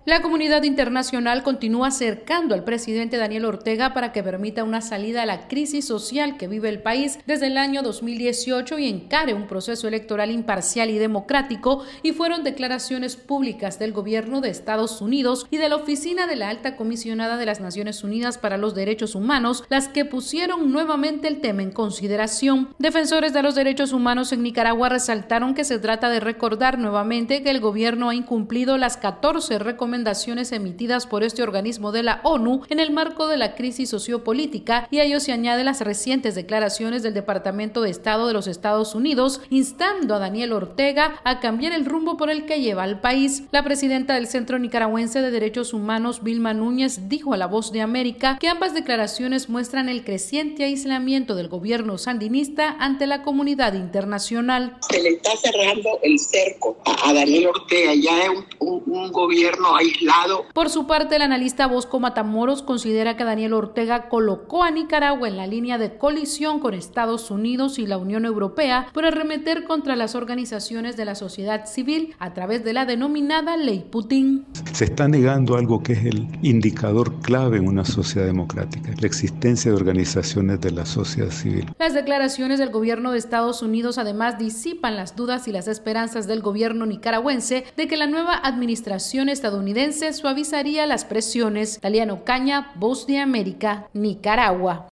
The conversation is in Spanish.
La comunidad internacional continúa acercando al presidente Daniel Ortega para que permita una salida a la crisis social que vive el país desde el año 2018 y encare un proceso electoral imparcial y democrático, y fueron declaraciones públicas del gobierno de Estados Unidos y de la Oficina de la Alta Comisionada de las Naciones Unidas para los Derechos Humanos las que pusieron nuevamente el tema en consideración. Defensores de los derechos humanos en Nicaragua resaltaron que se trata de recordar nuevamente que el gobierno ha incumplido las 14 recomendaciones emitidas por este organismo de la ONU en el marco de la crisis sociopolítica, y a ello se añaden las recientes declaraciones del Departamento de Estado de los Estados Unidos instando a Daniel Ortega a cambiar el rumbo por el que lleva al país. La presidenta del Centro Nicaragüense de Derechos Humanos, Vilma Núñez, dijo a La Voz de América que ambas declaraciones muestran el creciente aislamiento del gobierno sandinista ante la comunidad internacional. Se le está cerrando el cerco a Daniel Ortega, ya es un gobierno aislado. Por su parte, el analista Bosco Matamoros considera que Daniel Ortega colocó a Nicaragua en la línea de colisión con Estados Unidos y la Unión Europea por arremeter contra las organizaciones de la sociedad civil a través de la denominada Ley Putin. Se está negando algo que es el indicador clave en una sociedad democrática, la existencia de organizaciones de la sociedad civil. Las declaraciones del gobierno de Estados Unidos además disipan las dudas y las esperanzas del gobierno nicaragüense de que la nueva administración estadounidense suavizaría las presiones. Taliano Caña, Voz de América, Nicaragua.